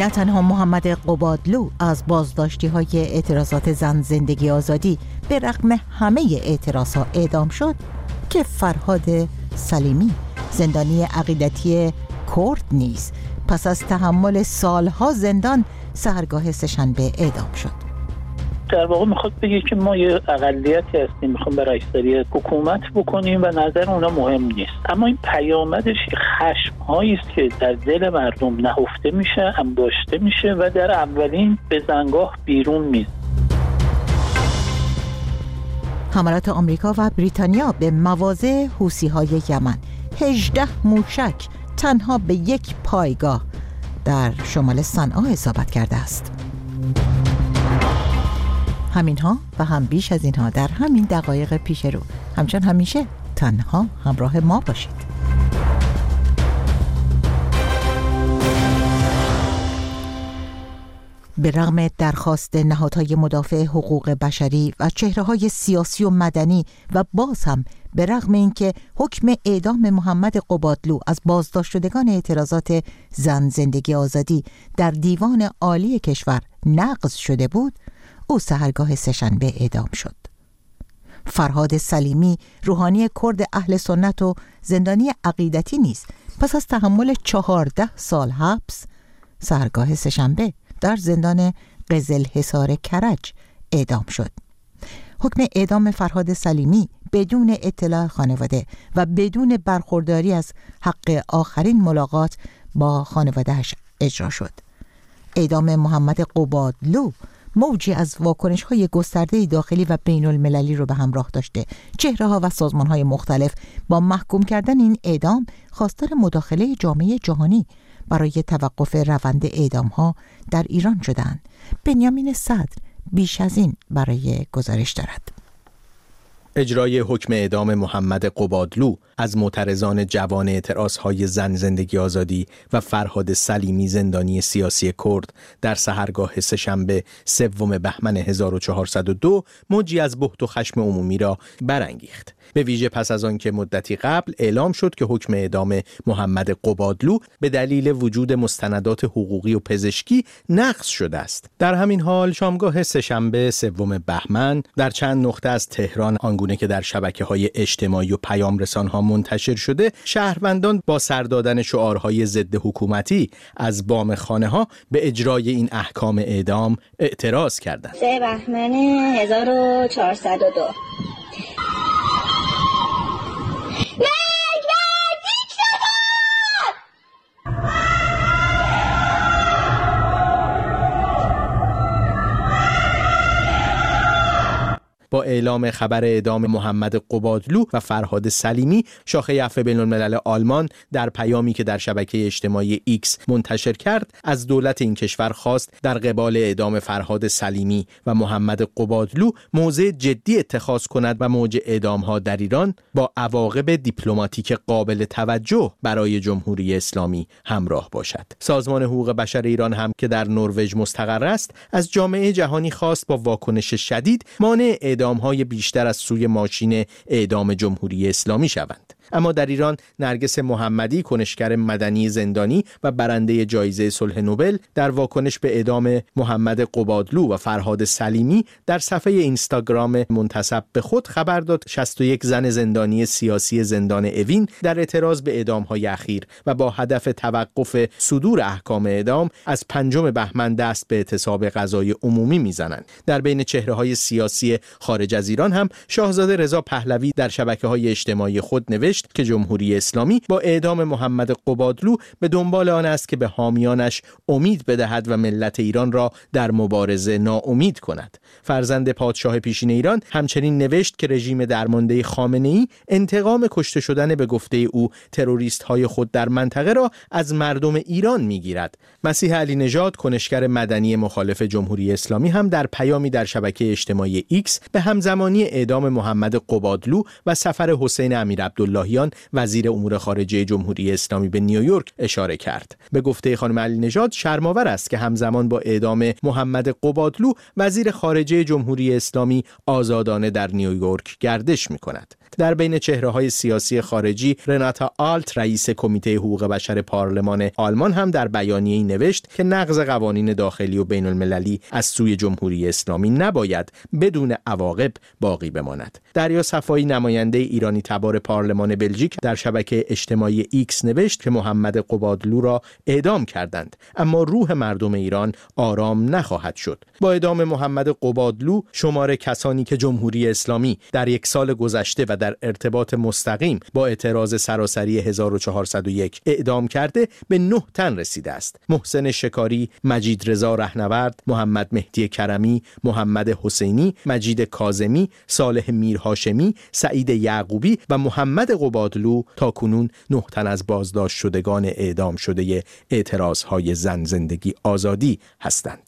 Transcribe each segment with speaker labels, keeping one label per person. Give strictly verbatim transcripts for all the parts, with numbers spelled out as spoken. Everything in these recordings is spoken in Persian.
Speaker 1: نه تنها محمد قبادلو از بازداشتی‌های اعتراضات زن زندگی آزادی به رغم همه اعتراضها اعدام شد، که فرهاد سلیمی زندانی عقیدتی کرد نیز پس از تحمل سالها زندان سحرگاه سه‌شنبه اعدام شد.
Speaker 2: در واقع میخواد بگه که ما یه اقلیتی هستیم، میخوام برای اکثریت حکومت بکنیم و نظر اونا مهم نیست. اما این پیامدش خشم‌هایی است که در دل مردم نهفته میشه، انباشته میشه و در اولین بزنگاه بیرون میاد.
Speaker 1: حملات آمریکا و بریتانیا به مواضع حوثی‌های یمن، هجده موشک تنها به یک پایگاه در شمال صنعا اصابت کرده است. همینها و هم بیش از اینها در همین دقایق پیش رو. همچون همیشه تنها همراه ما باشید. به رغم درخواست نهادهای مدافع حقوق بشری و چهره‌های سیاسی و مدنی و باز هم به رغم اینکه حکم اعدام محمد قبادلو از بازداشت شدگان اعتراضات زن زندگی آزادی در دیوان عالی کشور نقض شده بود، او سحرگاه سه‌شنبه اعدام شد. فرهاد سلیمی روحانی کرد اهل سنت و زندانی عقیدتی نیز پس از تحمل چهارده سال حبس سحرگاه سه‌شنبه در زندان قزلحصار کرج اعدام شد. حکم اعدام فرهاد سلیمی بدون اطلاع خانواده و بدون برخورداری از حق آخرین ملاقات با خانواده‌اش اجرا شد. اعدام محمد قبادلو موجی از واکنش‌های گسترده داخلی و بین المللی رو به همراه داشته. چهره‌ها و سازمان‌های مختلف با محکوم کردن این اعدام خواستار مداخله جامعه جهانی برای توقف روند اعدام‌ها در ایران شدند. بنیامین صدر بیش از این برای گزارش دارد.
Speaker 3: اجرای حکم اعدام محمد قبادلو از معترضان جوان اعتراضهای زن زندگی آزادی و فرهاد سلیمی زندانی سیاسی کرد در سحرگاه سه‌شنبه سوم بهمن هزار و چهارصد و دو موجی از بهت و خشم عمومی را برانگیخت. به ویژه پس از آن که مدتی قبل اعلام شد که حکم اعدام محمد قبادلو به دلیل وجود مستندات حقوقی و پزشکی نقض شده است. در همین حال شامگاه سه‌شنبه سوم بهمن در چند نقطه از تهران، آنگونه که در شبکه‌های اجتماعی و پیام رسان‌ها منتشر شده، شهروندان با سر دادن شعارهای ضد حکومتی از بام خانه‌ها به اجرای این احکام اعدام اعتراض کردند.
Speaker 4: سوم بهمن هزار و چهارصد و دو
Speaker 3: با اعلام خبر اعدام محمد قبادلو و فرهاد سلیمی، شاخه عفو بین‌الملل آلمان در پیامی که در شبکه اجتماعی ایکس منتشر کرد، از دولت این کشور خواست در قبال اعدام فرهاد سلیمی و محمد قبادلو موضع جدی اتخاذ کند و موج اعدام‌ها در ایران با عواقب دیپلماتیک قابل توجه برای جمهوری اسلامی همراه باشد. سازمان حقوق بشر ایران هم که در نروژ مستقر است، از جامعه جهانی خواست با واکنش شدید مانع اعدام‌های بیشتر از سوی ماشین اعدام جمهوری اسلامی شوند. اما در ایران نرگس محمدی، کنشگر مدنی زندانی و برنده جایزه صلح نوبل، در واکنش به اعدام محمد قبادلو و فرهاد سلیمی در صفحه اینستاگرام منتسب به خود خبر داد شصت و یک زن زندانی سیاسی زندان اوین در اعتراض به اعدام‌های اخیر و با هدف توقف صدور احکام اعدام از پنجم بهمن دست به اعتصاب غذای عمومی میزنند. در بین چهره‌های سیاسی خارج از ایران هم شاهزاده رضا پهلوی در شبکه‌های اجتماعی خود نوشت که جمهوری اسلامی با اعدام محمد قبادلو به دنبال آن است که به حامیانش امید بدهد و ملت ایران را در مبارزه ناامید کند. فرزند پادشاه پیشین ایران همچنین نوشت که رژیم درمانده خامنه‌ای انتقام کشته شدن به گفته او تروریست‌های خود در منطقه را از مردم ایران می‌گیرد. مسیح علی نژاد، کنشگر مدنی مخالف جمهوری اسلامی، هم در پیامی در شبکه اجتماعی ایکس به همزمانی اعدام محمد قبادلو و سفر حسین امیر عبدالله عبداللهیان وزیر امور خارجه جمهوری اسلامی به نیویورک اشاره کرد. به گفته خانم علی نژاد شرم‌آور است که همزمان با اعدام محمد قبادلو وزیر خارجه جمهوری اسلامی آزادانه در نیویورک گردش می‌کند. در بین چهره‌های سیاسی خارجی رناتا آلت رئیس کمیته حقوق بشر پارلمان آلمان هم در بیانیه‌ای نوشت که نقض قوانین داخلی و بین‌المللی از سوی جمهوری اسلامی نباید بدون عواقب باقی بماند. دریا صفایی نماینده ایرانی تبار پارلمان بلژیک در شبکه اجتماعی ایکس نوشت که محمد قبادلو را اعدام کردند، اما روح مردم ایران آرام نخواهد شد. با اعدام محمد قبادلو شمار کسانی که جمهوری اسلامی در یک سال گذشته و در ارتباط مستقیم با اعتراض سراسری هزار و چهارصد و یک اعدام کرده به نه تن رسیده است. محسن شکاری، مجید رضا رهنورد، محمد مهدی کرمی، محمد حسینی، مجید کاظمی، صالح میرهاشمی، سعید یعقوبی و محمد قبادلو تا کنون نه تن از بازداشت شدگان اعدام شده اعتراضهای زن زندگی آزادی هستند.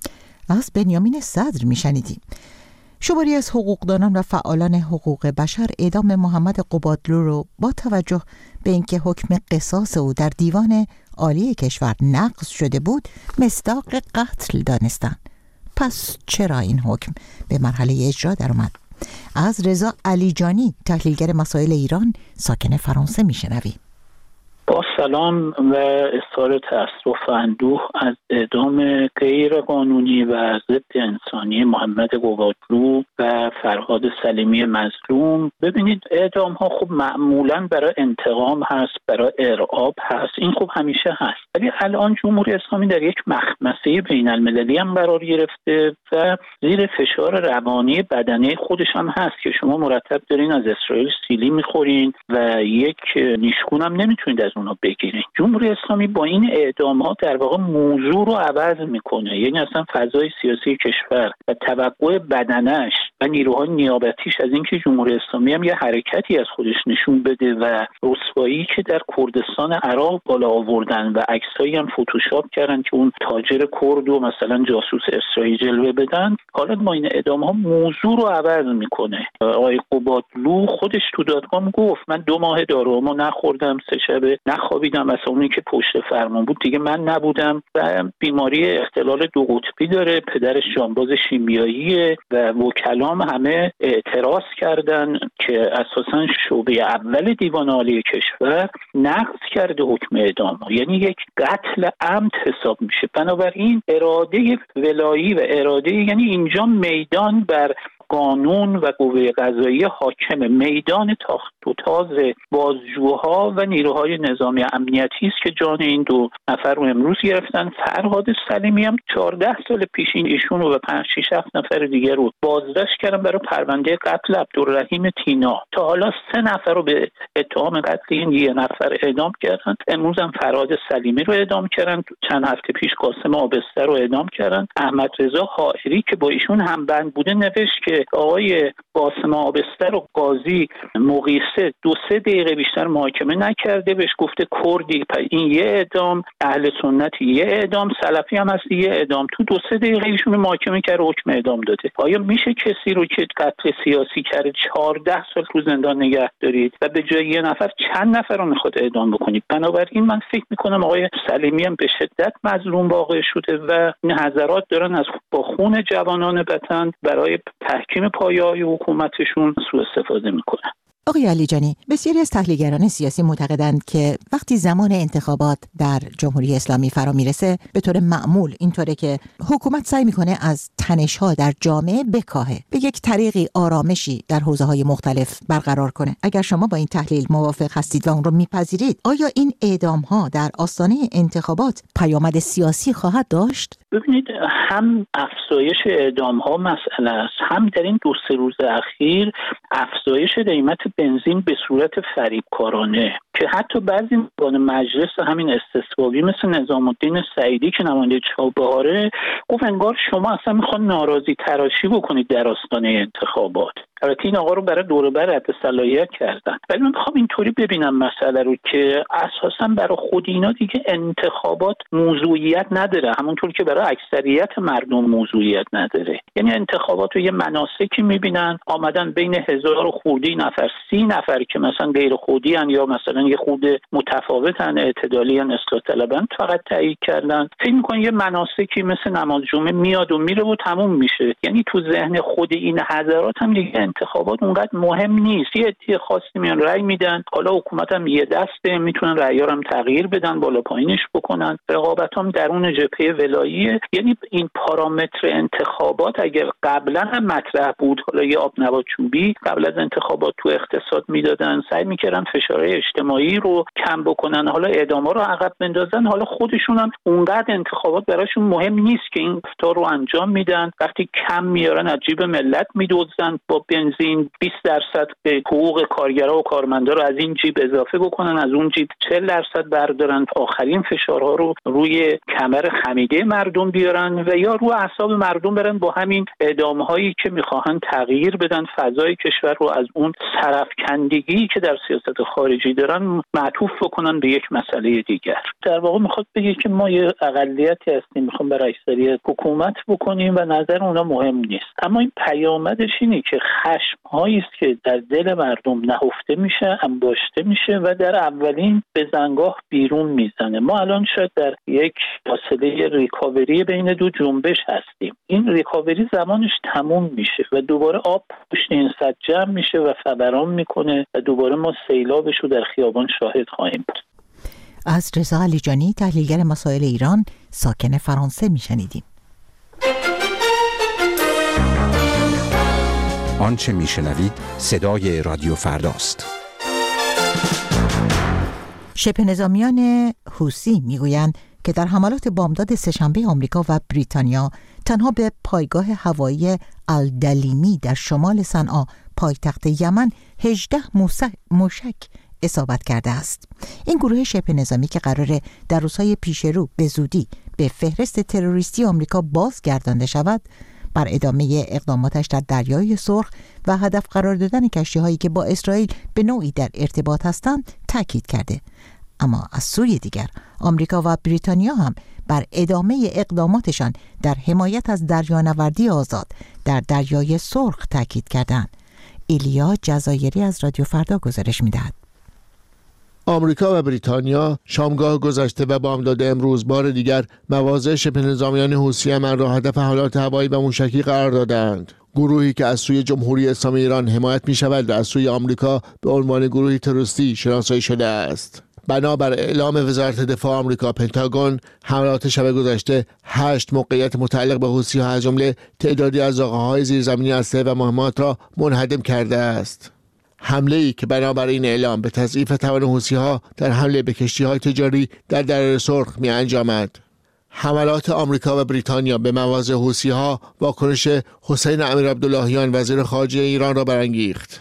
Speaker 1: از بنیامین صدر میشنیدیم. شماری از حقوقدانان و فعالان حقوق بشر اعدام محمد قبادلو رو با توجه به اینکه حکم قصاص او در دیوان عالی کشور نقض شده بود مصداق قتل دانستند. پس چرا این حکم به مرحله اجرا در اومد؟ از رضا علیجانی تحلیلگر مسائل ایران ساکن فرانسه میشنویم.
Speaker 2: با سلام و اظهار تأسف و اندوه از اعدام غیر قانونی و ضد انسانی محمد قبادلو و فرهاد سلیمی مظلوم. ببینید اعدام ها خب معمولا برای انتقام هست، برای ارعاب هست، این خب همیشه هست، ولی الان جمهوری اسلامی در یک مخمسه بین المللی هم قرار گرفته و زیر فشار روانی بدنی خودش هم هست که شما مرتب دارین از اسرائیل سیلی میخورین و یک نیشگون هم نمیتونید از اونا بگیرین. جمهوری اسلامی با این اعدام ها در واقع موضوع رو عوض میکنه، یعنی اصلا فضای سیاسی کشور و توقع بدنش و نیروهای نیابتیش از اینکه جمهوری اسلامی هم یه حرکتی از خودش نشون بده و رسوایی که در کردستان عراق بالا آوردن و عکسایی هم فتوشاپ کردن که اون تاجر کرد و مثلا جاسوس اسرائیل جلوه بدن، حالا با این اعدام ها موضوع رو عوض میکنه. آقای قبادلو خودش تو دادگاه گفت من دو ماه داروامو نخوردم، سه شب نخوابیدم، مثلا اونی که پشت فرمان بود دیگه من نبودم و بیماری اختلال دو قطبی داره، پدرش جانباز شیمیاییه و وکلام همه اعتراض کردن که اساساً شعبه اول دیوان عالی کشور نقض کرده حکم اعدام، یعنی یک قتل عمد حساب میشه. بنابراین اراده ولایی و اراده، یعنی اینجا میدان بر قانون و قوه قضاییه حاکم، میدان تاخت و تاز بازجوها و نیروهای نظامی امنیتی است که جان این دو نفر رو امروز گرفتن. فرهاد سلیمی هم چهارده سال پیش این ایشون رو و پنج شش هفت نفر دیگر رو بازداشت کردن برای پرونده قتل عبدالرحیم تینا. تا حالا سه نفر رو به اتهام قتل این یه نفر اعدام کردن. امروز هم فرهاد سلیمی رو اعدام کردن. چند هفته پیش قاسم آبستر رو اعدام کردن. احمد رضا حائری که با ایشون همبند بوده نوشت که آقای قاسم آبستر و قاضی مقیسه دو سه دقیقه بیشتر محاکمه نکرده، بهش گفته کردی این یه اعدام، اهل سنتی یه اعدام، سلفی هم هستی یه اعدام، تو دو سه دقیقه ایشون محاکمه کرده حکم اعدام داده. آیا میشه کسی رو که قتل سیاسی کرده چهارده سال تو زندان نگه دارید و به جای یه نفر چند نفر رو میخواد اعدام بکنید؟ بنابراین من فکر میکنم آقای سلیمی هم به شدت مظلوم واقع شده و این حضرات دارن از با خون جوانان وطن برای تحکیم پایه‌های حکومتشون سوء استفاده میکنن.
Speaker 1: آقای علیجانی، بسیاری از تحلیلگران سیاسی معتقدند که وقتی زمان انتخابات در جمهوری اسلامی فرا میرسه به طور معمول اینطوره که حکومت سعی میکنه از تنش‌ها در جامعه بکاهه، به یک طریقی آرامشی در حوزه‌های مختلف برقرار کنه. اگر شما با این تحلیل موافق هستید و اون رو میپذیرید، آیا این اعدام‌ها در آستانه انتخابات پیامد سیاسی خواهد داشت؟
Speaker 2: ببینید، هم افزایش اعدام‌ها مسئله است، هم در این دو سه روز اخیر افزایش قیمت بنزین به صورت فریبکارانه که حتی بعضی مقام مجلس همین استثبابی مثل نظام الدین سعیدی که نماینده چابهاره گفت انگار شما اصلا میخوان ناراضی تراشی بکنید در آستانه انتخابات. البته این آقا رو برای دور و بر رد صلاحیت کردن، ولی من میخوام اینطوری ببینم مسئله رو که اساسا برای خود اینا دیگه انتخابات موضوعیت نداره، همونطور که برای اکثریت مردم موضوعیت نداره. یعنی انتخابات رو یه مناسکی میبینن، آمدن بین هزار و خورده نفر سی نفر که مثلا غیر خودی ان یا مثلا یه خود متفاوتن، اعتدالی ان، اصلاح طلبن، فقط تایید کردن. فکر می‌کنن یه مناسکی مثل نماز جمعه میاد و میره و تموم میشه. یعنی تو ذهن خود این حضرات هم دیگه انتخابات اونقدر مهم نیست. یه عده خاصی میان رأی میدن، حالا حکومت هم یه دسته، میتونن رأی‌ها هم تغییر بدن، بالا پایینش بکنن. رقابت هم درون جبهه ولاییه. یعنی این پارامتر انتخابات اگر قبلا هم مطرح بود، حالا یه آب نبات چوبی قبل از انتخابات تو اقتصاد میدادن، سعی میکردن فشارهای اجتماعی رو کم بکنن، حالا اعداما رو عقب بندازن. حالا خودشون هم اونقدر انتخابات براشون مهم نیست که این گفتار رو انجام میدن. وقتی کم میارن از جیب ملت میدوزن، با بنزین بیست درصد به حقوق کارگرها و کارمندا رو از این جیب اضافه بکنن، از اون جیب چهل درصد بردارن، آخرین فشارها رو روی کمر خمیده مردم بیارن و یا رو اعصاب مردم برن با همین اعدام‌هایی که میخواهن تغییر بدن فضای کشور رو، از اون سرفکندگی که در سیاست خارجی دارن معطوف بکنن به یک مسئله دیگر. در واقع میخواد بگه که ما یه اقلیتی هستیم، میخوام برای اکثریت حکومت بکنیم و نظر اونا مهم نیست. اما این پیامدش اینه که خشم‌هایی است که در دل مردم نهفته میشه، انباشته میشه و در اولین بزنگاه بیرون میزنه. ما الان شاید در یک فاصله ریکاوری بین دو جنبش هستیم. این ریکاوری زمانش تموم میشه و دوباره آب پشت این سد جمع میشه و فوران میکنه و دوباره ما سیلابش رو در خیابان شاهد خواهیم بود.
Speaker 1: از رضا علیجانی، تحلیلگر مسائل ایران، ساکن فرانسه میشنیدیم.
Speaker 5: آنچه میشنوید صدای رادیو فرداست.
Speaker 1: شبه نظامیان حوثی میگویند که در حملات بامداد سه‌شنبه آمریکا و بریتانیا تنها به پایگاه هوایی الدلیمی در شمال صنعا پایتخت یمن هجده موشک اصابت کرده است. این گروه شبه نظامی که قراره در روزهای پیش رو به زودی به فهرست تروریستی آمریکا بازگردانده شود، بر ادامه اقداماتش در دریای سرخ و هدف قرار دادن کشتی‌هایی که با اسرائیل به نوعی در ارتباط هستند تاکید کرده. اما از سوی دیگر آمریکا و بریتانیا هم بر ادامه اقداماتشان در حمایت از دریانوردی آزاد در دریای سرخ تاکید کردند. ایلیا جزایری از رادیو فردا گزارش می‌دهد.
Speaker 6: آمریکا و بریتانیا شامگاه گذشته و بامداد امروز بار دیگر مواضع شبه نظامیان حوثی یمن را هدف حملات هوایی و موشکی قرار دادند. گروهی که از سوی جمهوری اسلامی ایران حمایت می شود و از سوی آمریکا به عنوان گروهی تروریستی شناسایی شده است. بنابر اعلام وزارت دفاع آمریکا، پنتاگون حملات شب گذشته هشت موقعیت متعلق به حوثی‌ها از جمله تعدادی از زاغه‌های زیرزمینی اسلحه و مهمات را منهدم کرده است. حمله‌ای که بنابراین اعلام به تضعیف توان حوثی‌ها در حمله به کشتی‌های تجاری در دریای سرخ می‌انجامد. حملات آمریکا و بریتانیا به مواضع حوثی‌ها واکنش حسین امیرعبداللهیان وزیر خارجه ایران را برانگیخت.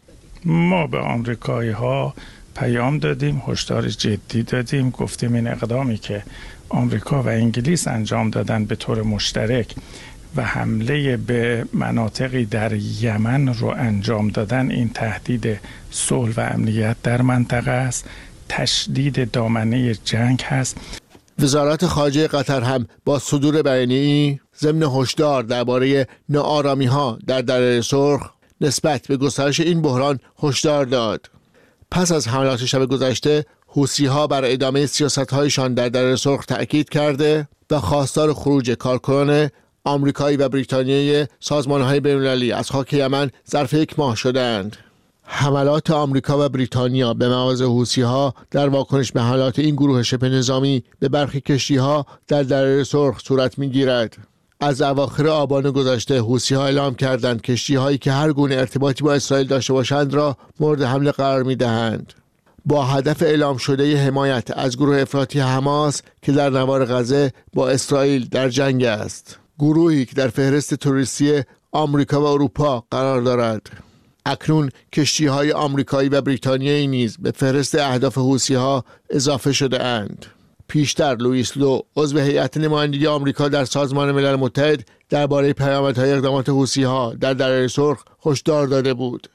Speaker 7: ما به آمریکایی‌ها پیام دادیم، هشدار جدی دادیم، گفتیم این اقدامی که آمریکا و انگلیس انجام دادن به طور مشترک و حمله به مناطقی در یمن رو انجام دادن، این تهدید صلح و امنیت در منطقه است، تشدید دامنه جنگ هست.
Speaker 6: وزارت خارجه قطر هم با صدور بیانیه‌ای ضمن هشدار درباره ناآرامی‌ها در دریای سرخ نسبت به گسترش این بحران هشدار داد. پس از حملات شب گذشته، حوثی‌ها بر ادامه سیاست‌هایشان در دریای سرخ تأکید کرده و خواستار خروج کارکنان آمریکایی و بریتانیایی سازمان‌های بین‌المللی از خاک یمن ظرف یک ماه شدند. حملات آمریکا و بریتانیا به مواضع حوثی‌ها در واکنش به حملات این گروه شبه نظامی به برخی کشتی‌ها در دریای سرخ صورت می‌گیرد. از اواخر آبان گذشته حوثی‌ها اعلام کردند کشتی‌هایی که هر گونه ارتباطی با اسرائیل داشته باشند را مورد حمله قرار می‌دهند. با هدف اعلام شده حمایت از گروه افراطی حماس که در نوار غزه با اسرائیل در جنگ است. گروهی که در فهرست تروریستی آمریکا و اروپا قرار دارد. اکنون کشتی‌های آمریکایی و بریتانیایی نیز به فهرست اهداف حوثی‌ها اضافه شده اند. پیشتر لوئیس لو عضو هیئت نمایندگی آمریکا در سازمان ملل متحد درباره پیامدهای اقدامات حوثی‌ها در دریای سرخ هشدار داده بود.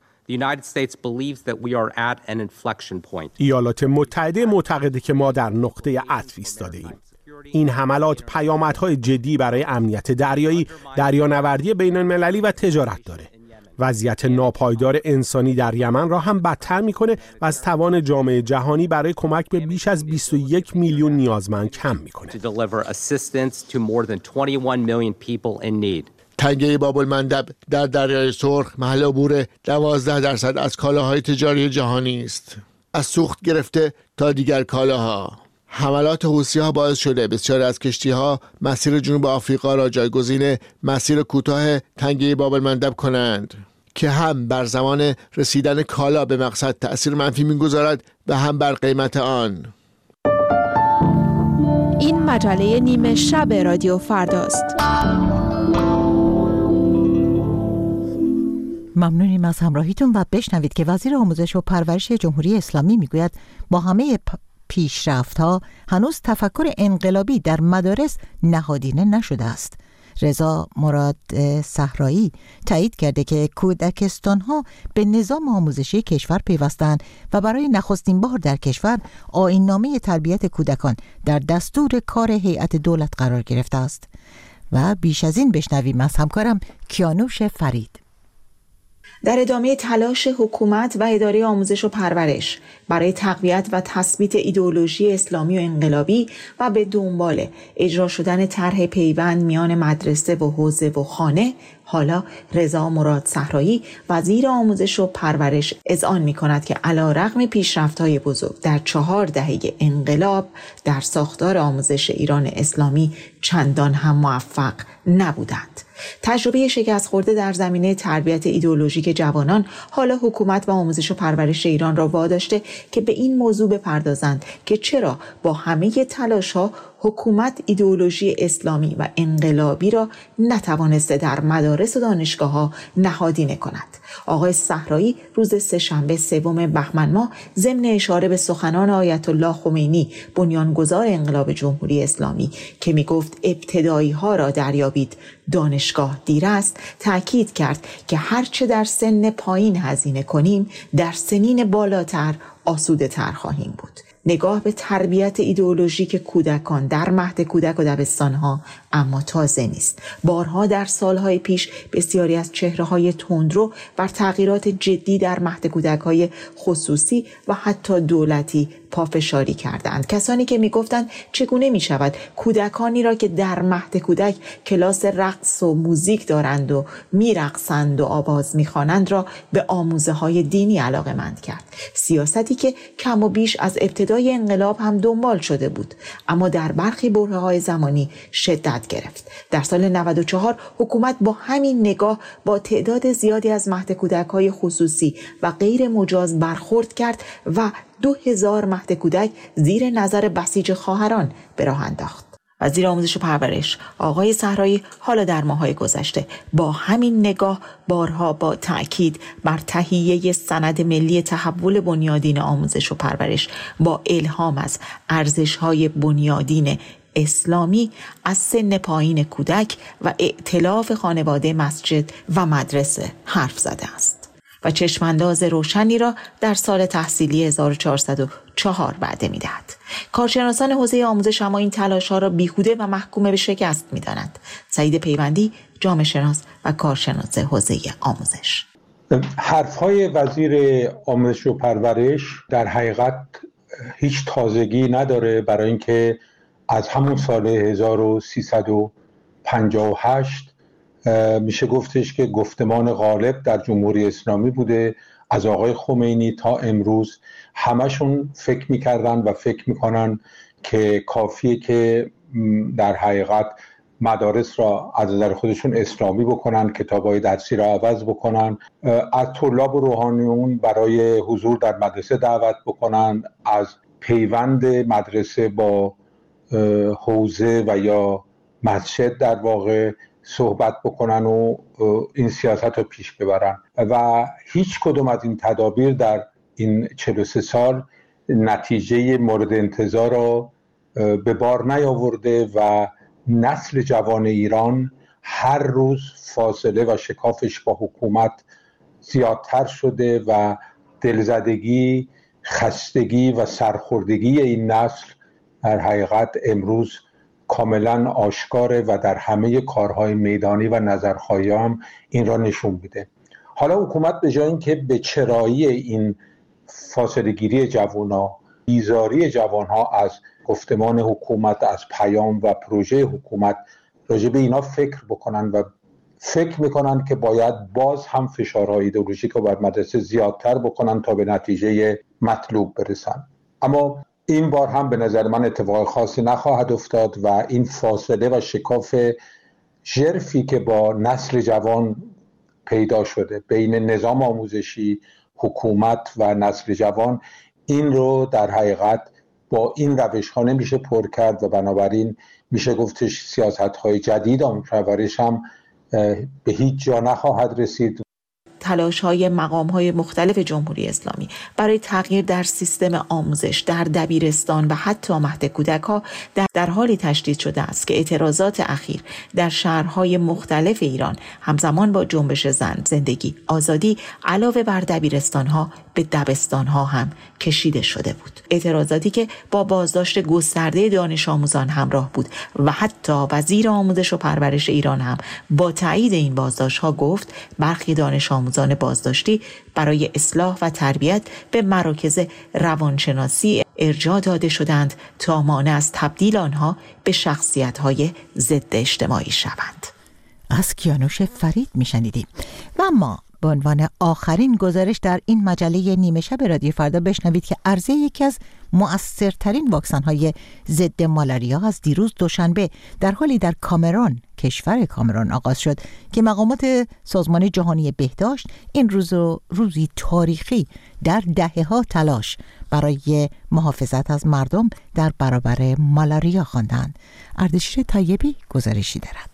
Speaker 8: ایالات متحده معتقده که ما در نقطه عطف ایستاده ایم. این حملات پیامدهای جدی برای امنیت دریایی، دریانوردی بین‌المللی و تجارت داره. وضعیت ناپایدار انسانی در یمن را هم بدتر میکنه و از توان جامعه جهانی برای کمک به بیش از بیست و یک میلیون نیازمند کم میکنه.
Speaker 6: تنگه باب المندب در دریای سرخ محل عبور دوازده درصد از کالاهای تجاری جهانی است، از سوخت گرفته تا دیگر کالاها. حملات حوثی‌ها باعث شده بسیاری از کشتی‌ها مسیر جنوب آفریقا را جایگزین مسیر کوتاه تنگه باب المندب کنند که هم بر زمان رسیدن کالا به مقصد تأثیر منفی می‌گذارد و هم بر قیمت آن.
Speaker 9: این مجله نیمه شب رادیو فرداست.
Speaker 1: ممنونیم از همراهیتون و بشنوید که وزیر آموزش و پرورش جمهوری اسلامی میگوید با همه پ... پیشرفت‌ها هنوز تفکر انقلابی در مدارس نهادینه نشده است. رضا مراد صحرایی تایید کرده که کودکستان‌ها به نظام آموزشی کشور پیوستند و برای نخستین بار در کشور آیین‌نامه تربیت کودکان در دستور کار هیئت دولت قرار گرفته است. و بیش از این بشنویم از همکارم کیانوش فرید.
Speaker 10: در ادامه تلاش حکومت و اداره آموزش و پرورش برای تقویت و تثبیت ایدئولوژی اسلامی و انقلابی و به دنبال اجرا شدن طرح پیوند میان مدرسه و حوزه و خانه، حالا رضا مراد صحرایی وزیر آموزش و پرورش اذعان می‌کند که علی‌رغم پیشرفت‌های بزرگ در چهار دهه انقلاب در ساختار آموزش ایران اسلامی چندان هم موفق نبودند. تجربه شکست خورده در زمینه تربیت ایدئولوژیک جوانان حالا حکومت و آموزش و پرورش ایران را واداشته که به این موضوع بپردازند که چرا با همه تلاش‌ها حکومت ایدئولوژی اسلامی و انقلابی را نتوانسته در مدارس و دانشگاه‌ها نهادینه کند. آقای صحرایی روز سه‌شنبه سوم بهمن ماه ضمن اشاره به سخنان آیت الله خمینی بنیانگذار انقلاب جمهوری اسلامی که میگفت ابتدایی‌ها را دریابید دانشگاه دیر است، تأکید کرد که هرچه در سن پایین هزینه کنیم در سنین بالاتر آسوده تر خواهیم بود. نگاه به تربیت ایدئولوژیک کودکان در مهد کودک و دبستانها اما تازه نیست. بارها در سالهای پیش بسیاری از چهره‌های تندرو بر تغییرات جدی در مهد کودک‌های خصوصی و حتی دولتی پافشاری کردند. کسانی که می‌گفتند چگونه می‌شود کودکانی را که در مهد کودک کلاس رقص و موزیک دارند و می‌رقصند و آواز می‌خوانند را به آموزه‌های دینی علاقه‌مند کرد. سیاستی که کم و بیش از ابتدای انقلاب هم دنبال شده بود، اما در برخی برهه‌های زمانی شدت گرفت. در سال نود و چهار حکومت با همین نگاه با تعداد زیادی از مهد کودک‌های خصوصی و غیر مجاز برخورد کرد و دو هزار مهد کودک زیر نظر بسیج خواهران به راه انداخت. وزیر آموزش و پرورش آقای صحرایی حالا در ماه‌های گذشته با همین نگاه بارها با تأکید بر تهیه سند ملی تحول بنیادین آموزش و پرورش با الهام از ارزش‌های بنیادین اسلامی از سن پایین کودک و ائتلاف خانواده، مسجد و مدرسه حرف زده است و چشمانداز روشنی را در سال تحصیلی هزار و چهارصد و چهار وعده می‌دهد. کارشناسان حوزه آموزش اما این تلاش‌ها را بیهوده و محکوم به شکست می‌دانند. سعید پیوندی، جامعه شناس و کارشناس حوزه آموزش.
Speaker 11: حرف‌های وزیر آموزش و پرورش در حقیقت هیچ تازگی نداره، برای اینکه از همون سال هزار و سیصد و پنجاه و هشت میشه گفتش که گفتمان غالب در جمهوری اسلامی بوده. از آقای خمینی تا امروز همشون فکر میکردن و فکر میکنن که کافیه که در حقیقت مدارس را از نظر خودشون اسلامی بکنن، کتاب‌های درسی را عوض بکنن، از طلاب و روحانیون برای حضور در مدرسه دعوت بکنن، از پیوند مدرسه با حوزه و یا مسجد در واقع صحبت بکنن و این سیاست رو پیش ببرن و هیچ کدوم از این تدابیر در این چهل و سه سال نتیجه مورد انتظار رو به بار نیاورده و نسل جوان ایران هر روز فاصله و شکافش با حکومت زیادتر شده و دلزدگی، خستگی و سرخوردگی این نسل در حقیقت امروز کاملا آشکاره و در همه کارهای میدانی و نظرخواهی هم این را نشون میده. حالا حکومت به جای اینکه به چرایی این فاصله گیری جوان‌ها، بیزاری جوان‌ها از گفتمان حکومت، از پیام و پروژه حکومت راجع به اینا فکر بکنن و فکر میکنن که باید باز هم فشارهای ایدئولوژیک رو بر مدرسه زیادتر بکنن تا به نتیجه مطلوب برسن. اما این بار هم به نظر من اتفاق خاصی نخواهد افتاد و این فاصله و شکاف ژرفی که با نسل جوان پیدا شده بین نظام آموزشی، حکومت و نسل جوان، این رو در حقیقت با این روش ها نمیشه پر کرد و بنابراین میشه گفتش سیاست های جدید آموزش هم به هیچ جا نخواهد رسید.
Speaker 10: تلاش‌های مقام‌های مختلف جمهوری اسلامی برای تغییر در سیستم آموزش، در دبیرستان و حتی مهد کودک‌ها در, در حالی تشدید شده است که اعتراضات اخیر در شهرهای مختلف ایران همزمان با جنبش زن، زندگی، آزادی علاوه بر دبیرستان‌ها به دبستان‌ها هم کشیده شده بود. اعتراضاتی که با بازداشت گسترده دانش آموزان همراه بود و حتی وزیر آموزش و پرورش ایران هم با تایید این بازداشت‌ها گفت برخی دانش آموزان بازداشتی برای اصلاح و تربیت به مراکز روانشناسی ارجاع داده شدند تا مانع از تبدیل آنها به شخصیت‌های ضد اجتماعی شوند.
Speaker 1: از کیانوش فرید میشنیدیم. و ما به عنوان آخرین گزارش در این مجله نیمه شب رادیو فردا بشنوید که عرضه یکی از مؤثرترین واکسن‌های ضد مالاریا از دیروز دوشنبه در حالی در کامرون، کشور کامرون آغاز شد که مقامات سازمان جهانی بهداشت این روز رو روزی تاریخی در دهه‌ها تلاش برای محافظت از مردم در برابر مالاریا خواندند. اردشیر طیبی گزارشی دارد.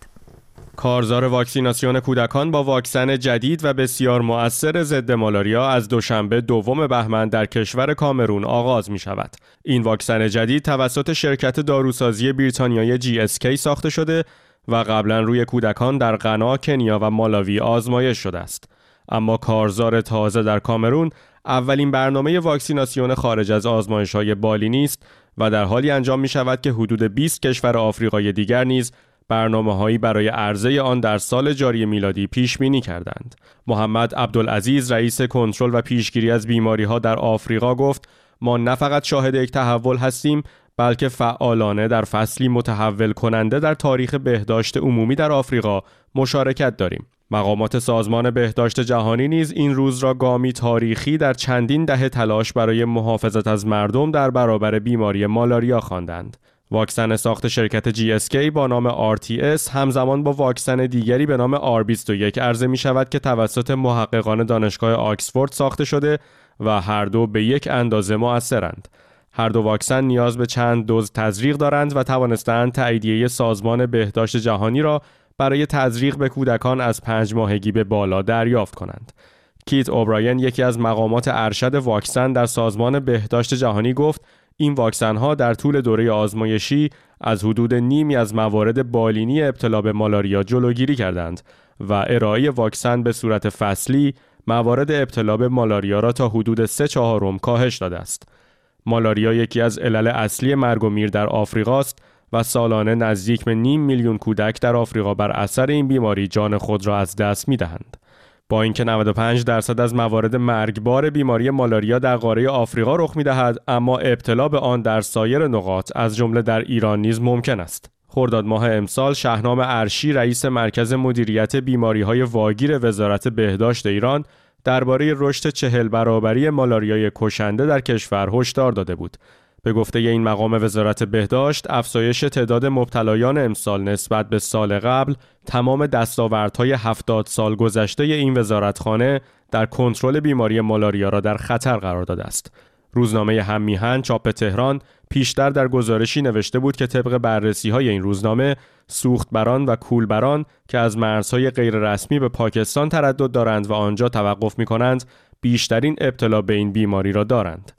Speaker 12: کارزار واکسیناسیون کودکان با واکسن جدید و بسیار مؤثر ضد مالاریا از دوشنبه دوم بهمن در کشور کامرون آغاز می شود. این واکسن جدید توسط شرکت داروسازی بریتانیایی جی اس کی ساخته شده و قبلا روی کودکان در غنا، کنیا و مالاوی آزمایش شده است. اما کارزار تازه در کامرون اولین برنامه واکسیناسیون خارج از آزمایش‌های بالینی است و در حالی انجام می شود که حدود بیست کشور آفریقای دیگر نیز برنامه‌هایی برای عرضه آن در سال جاری میلادی پیش بینی کردند. محمد عبدالعزیز رئیس کنترل و پیشگیری از بیماری‌ها در آفریقا گفت: ما نه فقط شاهد یک تحول هستیم بلکه فعالانه در فصلی متحول کننده در تاریخ بهداشت عمومی در آفریقا مشارکت داریم. مقامات سازمان بهداشت جهانی نیز این روز را گامی تاریخی در چندین دهه تلاش برای محافظت از مردم در برابر بیماری مالاریا خواندند. واکسن ساخت شرکت جی اس کی با نام آر تی اس همزمان با واکسن دیگری به نام آر بیست و یک عرضه می شود که توسط محققان دانشگاه آکسفورد ساخته شده و هر دو به یک اندازه مؤثرند. هر دو واکسن نیاز به چند دوز تزریق دارند و توانستند تاییدیه سازمان بهداشت جهانی را برای تزریق به کودکان از پنج ماهگی به بالا دریافت کنند. کیت اوبراین یکی از مقامات ارشد واکسن در سازمان بهداشت جهانی گفت: این واکسن ها در طول دوره آزمایشی از حدود نیمی از موارد بالینی ابتلا به مالاریا جلوگیری کردند و ارائه واکسن به صورت فصلی موارد ابتلا به مالاریا را تا حدود سه چهارم کاهش داده است. مالاریا یکی از علل اصلی مرگ و میر در آفریقا است و سالانه نزدیک به نیم میلیون کودک در آفریقا بر اثر این بیماری جان خود را از دست می‌دهند. با اینکه نود و پنج درصد از موارد مرگبار بیماری مالاریا در قاره آفریقا رخ می‌دهد، اما ابتلا به آن در سایر نقاط از جمله در ایران نیز ممکن است. خرداد ماه امسال شهنام ارشی رئیس مرکز مدیریت بیماری‌های واگیر وزارت بهداشت ایران درباره رشد چهل برابری مالاریای کشنده در کشور هشدار داده بود. به گفته این مقام وزارت بهداشت، افزایش تعداد مبتلایان امسال نسبت به سال قبل تمام دستاوردهای هفتاد سال گذشته این وزارتخانه در کنترل بیماری مالاریا را در خطر قرار داده است. روزنامه هم میهن چاپ تهران پیشتر در گزارشی نوشته بود که طبق بررسی‌های این روزنامه، سوختبران و کولبران که از مرزهای غیر رسمی به پاکستان تردد دارند و آنجا توقف می‌کنند، بیشترین ابتلا به این بیماری را دارند.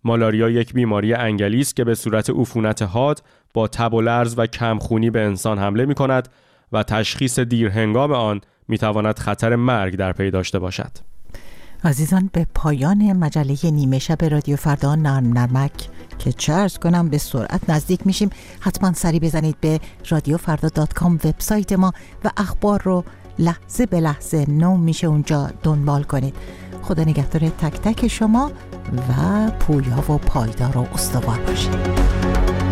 Speaker 12: مالاریا یک بیماری انگلی است که به صورت عفونت حاد با تب و لرز و کمخونی به انسان حمله می کند و تشخیص دیر هنگام آن می تواند خطر مرگ در پی داشته باشد.
Speaker 1: عزیزان، به پایان مجله نیمه شب رادیو فردا نرم نرمک که چه عرض کنم به سرعت نزدیک میشیم. حتما سری بزنید به رادیو فردا دات کام وبسایت ما و اخبار رو لحظه به لحظه نو میشه اونجا دنبال کنید. خدا نگهدار تک تک شما و پویا و پایدار و استوار باشید.